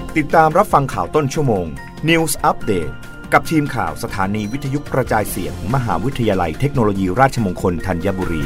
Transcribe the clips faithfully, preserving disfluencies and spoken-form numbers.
ติดตามรับฟังข่าวต้นชั่วโมง News Update กับทีมข่าวสถานีวิทยุกระจายเสียง มหาวิทยาลัยเทคโนโลยีราชมงคลธัญบุรี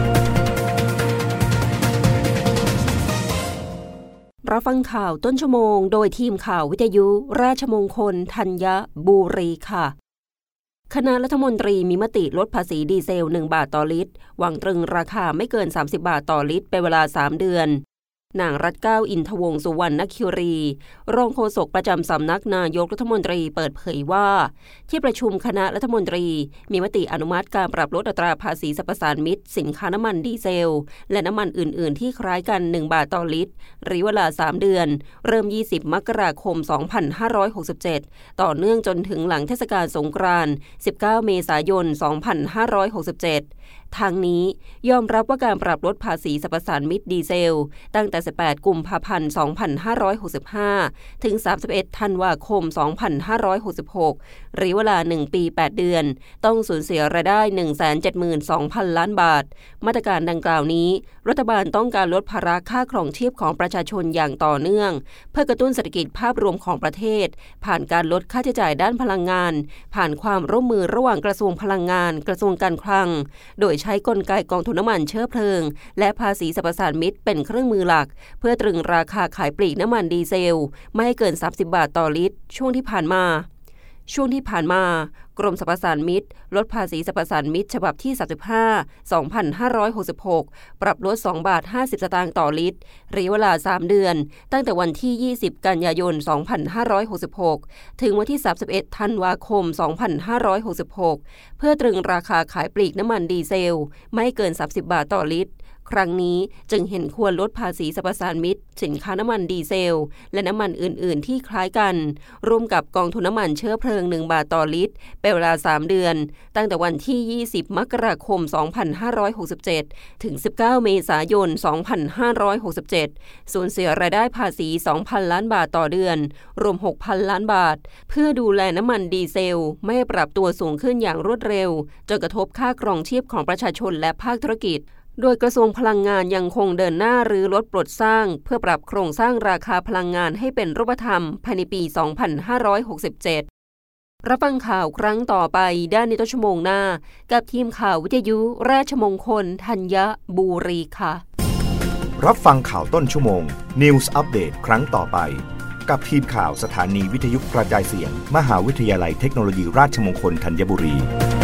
รับฟังข่าวต้นชั่วโมงโดยทีมข่าววิทยุราชมงคลธัญบุรีค่ะคณะรัฐมนตรีมีมติลดภาษีดีเซลหนึ่งบาทต่อลิตรหวังตรึงราคาไม่เกินสามสิบบาทต่อลิตรเป็นเวลาสามเดือนนางรัตน์เกล้าอินทวงศ์สุวรรณคิรีรองโฆษกประจำสำนักนายกรัฐมนตรีเปิดเผยว่าที่ประชุมคณะรัฐมนตรีมีมติอนุมัติการปรับลดอัตราภาษีสรรพสานมิตสินค้าน้ำมันดีเซลและน้ำมันอื่นๆที่คล้ายกันหนึ่งบาทต่อลิตรระยะเวลาสามเดือนเริ่มยี่สิบมกราคมสองพันห้าร้อยหกสิบเจ็ดต่อเนื่องจนถึงหลังเทศกาลสงกรานต์สิบเก้าเมษายนสองพันห้าร้อยหกสิบเจ็ดทางนี้ยอมรับว่าการปรับลดภาษีสรรพสานมิตดีเซลตั้งแต่สิบแปดกุมภาพันธ์สองพันห้าร้อยหกสิบห้าถึงสามสิบเอ็ดธันวาคมสองพันห้าร้อยหกสิบหกระยะเวลาหนึ่งปีแปดเดือนต้องสูญเสียรายได้ หนึ่งแสนเจ็ดหมื่นสองพัน ล้านบาทมาตรการดังกล่าวนี้รัฐบาลต้องการลดภาระค่าครองชีพของประชาชนอย่างต่อเนื่องเพื่อกระตุ้นเศรษฐกิจภาพรวมของประเทศผ่านการลดค่าใช้จ่ายด้านพลังงานผ่านความร่วมมือระหว่างกระทรวงพลังงานกระทรวงการคลังโดยใช้กลไกกองทุนน้ำมันเชื้อเพลิงและภาษีสรรพสานมิตเป็นเครื่องมือหลักเพื่อตรึงราคาขายปลีกน้ำมันดีเซลไม่ให้เกินสามสิบบาทต่อลิตรช่วงที่ผ่านมาช่วงที่ผ่านมากรมสรรพสานมิตลดภาษีสรรพสานมิตฉบับที่สามสิบห้า สองพันห้าร้อยหกสิบหกปรับลดสองบาทห้าสิบสตางค์ต่อลิตรระยะเวลาสามเดือนตั้งแต่วันที่ยี่สิบกันยายนสองพันห้าร้อยหกสิบหกถึงวันที่สามสิบเอ็ดธันวาคมสองพันห้าร้อยหกสิบหกเพื่อตรึงราคาขายปลีกน้ำมันดีเซลไม่ให้เกินสามสิบบาทต่อลิตรครั้งนี้จึงเห็นควรลดภาษีสรรพสานมิตสินค้าน้ำมันดีเซลและน้ำมันอื่นๆที่คล้ายกันร่วมกับกองทุนน้ำมันเชื้อเพลิงหนึ่งบาทต่อลิตรเป็นเวลาสามเดือนตั้งแต่วันที่ยี่สิบมกราคมสองพันห้าร้อยหกสิบเจ็ดถึงสิบเก้าเมษายนสองพันห้าร้อยหกสิบเจ็ดสูญเสียรายได้ภาษี สองพัน ล้านบาทต่อเดือนรวม หกพัน ล้านบาทเพื่อดูแลน้ำมันดีเซลไม่ให้ปรับตัวสูงขึ้นอย่างรวดเร็วจนกระทบค่าครองชีพของประชาชนและภาคธุรกิจโดยกระทรวงพลังงานยังคงเดินหน้ารื้อลดปลดสร้างเพื่อปรับโครงสร้างราคาพลังงานให้เป็นรูปธรรมภายในปี สองพันห้าร้อยหกสิบเจ็ด รับฟังข่าวครั้งต่อไปได้ในต้นชั่วโมงหน้ากับทีมข่าววิทยุราชมงคลธัญบุรีค่ะรับฟังข่าวต้นชั่วโมง News Update ครั้งต่อไปกับทีมข่าวสถานีวิทยุกระจายเสียง มหาวิทยาลัยเทคโนโลยีราชมงคลธัญบุรี